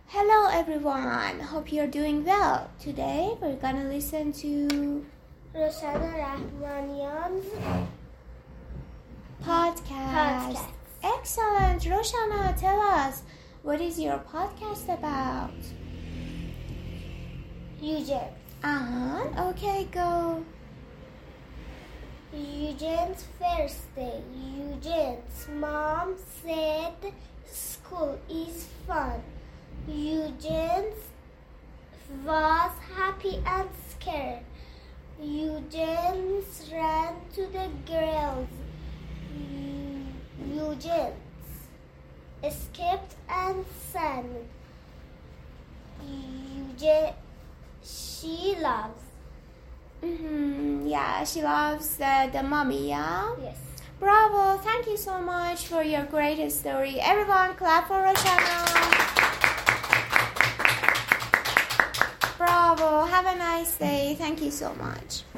Hello everyone, hope you're doing well. Today we're gonna listen to Roshana Rahmanian's podcast. Excellent. Roshana, tell us, what is your podcast about? Eugene. Okay, go. Eugene's first day. Eugene's mom said school is fun. Eugene was happy and scared. Eugene ran to the girls. Eugene escaped and sang. Eugene, she loves. Yeah, she loves the mommy, yeah? Yes. Bravo, thank you so much for your great story. Everyone clap for Roshana. Bravo, have a nice day. Thank you so much.